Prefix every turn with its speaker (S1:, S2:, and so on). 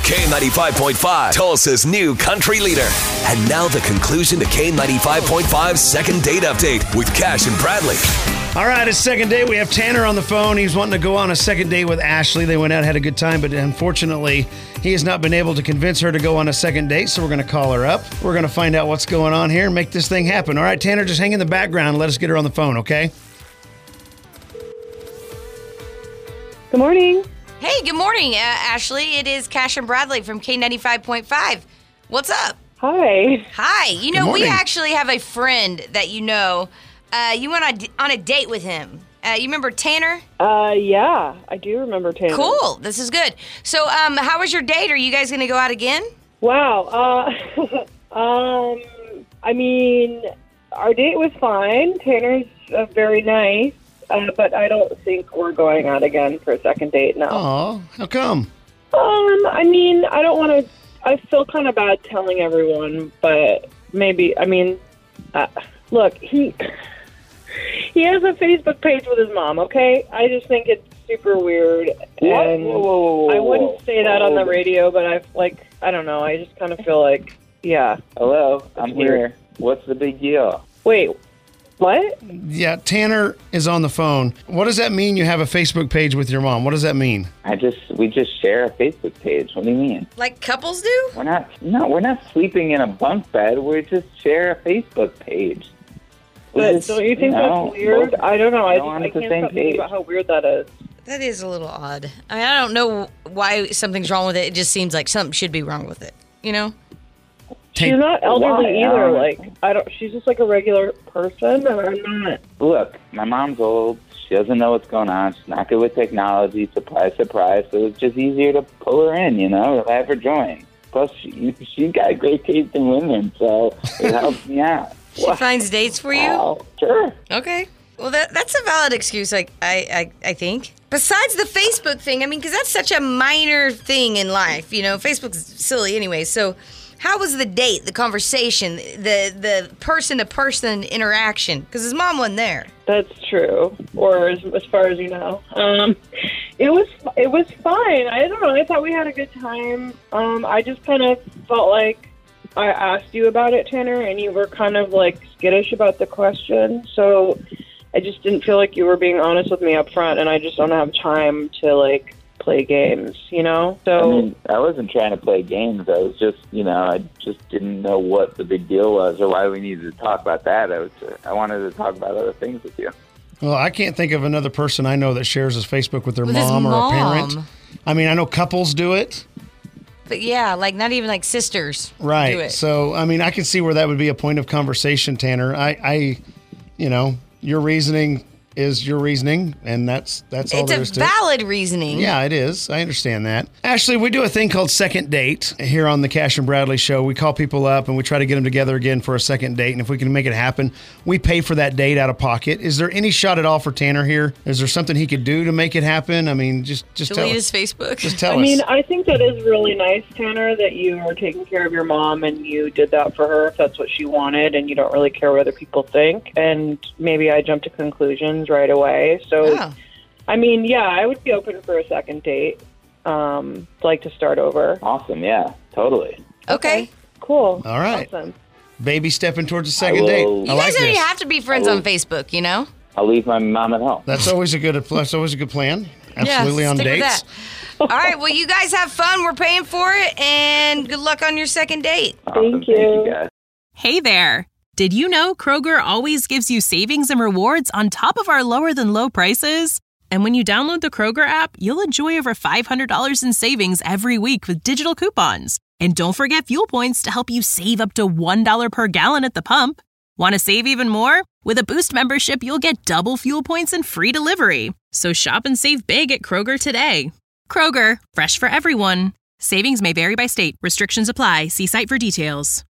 S1: K95.5, Tulsa's new country leader. And now the conclusion to K95.5's second date update with Cash and Bradley.
S2: All right, it's second date. We have Tanner on the phone. He's wanting to go on a second date with Ashley. They went out, had a good time, but unfortunately, he has not been able to convince her to go on a second date, so we're going to call her up. We're going to find out what's going on here and make this thing happen. All right, Tanner, just hang in the background and let us get her on the phone, okay?
S3: Good morning.
S4: Hey, good morning, Ashley. It is Cash and Bradley from K95.5. What's up?
S3: Hi.
S4: Hi. You know,
S2: Good
S4: we
S2: morning.
S4: actually have a friend that you know. You went on a date with him. You remember Tanner?
S3: Yeah, I do remember Tanner.
S4: Cool. This is good. So, how was your date? Are you guys going to go out again?
S3: Wow. I mean, our date was fine. Tanner's very nice, but I don't think we're going out again for a second date now.
S2: Oh, how come?
S3: I mean, I don't want to. I feel kind of bad telling everyone, but maybe. I mean, look, he has a Facebook page with his mom. Okay, I just think it's super weird, and
S5: Whoa.
S3: I wouldn't say that on the radio, but I don't know. I just kind of feel like, yeah.
S5: Hello, I'm
S3: weird.
S5: here. What's the big deal?
S3: Wait, what?
S2: Yeah, Tanner is on the phone. What does that mean you have a Facebook page with your mom? What does that mean?
S5: We just share a Facebook page. What do you mean?
S4: Like couples do?
S5: We're not sleeping in a bunk bed. We just share a Facebook page.
S3: But don't you think that's weird? I don't know. I can't stop thinking about how weird that is.
S4: That is a little odd. I mean, I don't know why something's wrong with it. It just seems like something should be wrong with it. You know?
S3: She's not elderly
S5: Why?
S3: either. Like, she's just like a regular person, and I'm not.
S5: Look, my mom's old. She doesn't know what's going on. She's not good with technology. Surprise, surprise. So it's just easier to pull her in, or have her join. Plus, she's got great taste in women, so it helps me out.
S4: She finds dates for you?
S5: Oh, sure.
S4: Okay. Well, that's a valid excuse, I think. Besides the Facebook thing, I mean, because that's such a minor thing in life. Facebook's silly anyway. So how was the date, the conversation, the person-to-person interaction? Because his mom wasn't there.
S3: That's true, or as far as you know. It was fine. I don't know. I thought we had a good time. I just kind of felt like I asked you about it, Tanner, and you were kind of like skittish about the question. So I just didn't feel like you were being honest with me up front, and I just don't have time to like play games, So
S5: I mean, I wasn't trying to play games. I was just, I just didn't know what the big deal was or why we needed to talk about that. I wanted to talk about other things with you.
S2: Well, I can't think of another person I know that shares his Facebook with their
S4: With his
S2: mom or a parent.
S4: mom.
S2: I mean, I know couples do it.
S4: But yeah, like not even like sisters
S2: Right.
S4: do it.
S2: So, I mean, I can see where that would be a point of conversation, Tanner. Your reasoning is your reasoning, and that's all there is
S4: It's a
S2: to it.
S4: valid reasoning.
S2: Yeah, it is. I understand that. Ashley, we do a thing called Second Date here on the Cash and Bradley Show. We call people up and we try to get them together again for a second date. And if we can make it happen, we pay for that date out of pocket. Is there any shot at all for Tanner here? Is there something he could do to make it happen? I mean, just tell
S4: Delete
S2: us.
S4: his Facebook.
S2: Just tell
S3: I
S2: us.
S3: mean, I think that is really nice, Tanner, that you are taking care of your mom and you did that for her if that's what she wanted and you don't really care what other people think. And maybe I jumped to conclusions right away. So,
S4: Oh.
S3: I mean, yeah, I would be open for a second date. Like to start over.
S5: Awesome. Yeah, totally.
S4: Okay.
S3: Cool.
S2: All right.
S3: Awesome.
S2: Baby stepping towards a second
S5: will-
S2: date.
S5: You
S4: You
S2: I like
S4: guys don't
S2: this.
S4: even have to be friends on Facebook,
S5: I'll leave my mom at home.
S2: That's always a good plan. Absolutely
S4: yeah,
S2: on
S4: stick with
S2: dates.
S4: that. All right, well, you guys have fun. We're paying for it, and good luck on your second date.
S5: Awesome.
S3: Thank you.
S5: Thank you, guys.
S6: Hey there! Did you know Kroger always gives you savings and rewards on top of our lower than low prices? And when you download the Kroger app, you'll enjoy over $500 in savings every week with digital coupons. And don't forget fuel points to help you save up to $1 per gallon at the pump. Want to save even more? With a Boost membership, you'll get double fuel points and free delivery. So shop and save big at Kroger today. Kroger, fresh for everyone. Savings may vary by state. Restrictions apply. See site for details.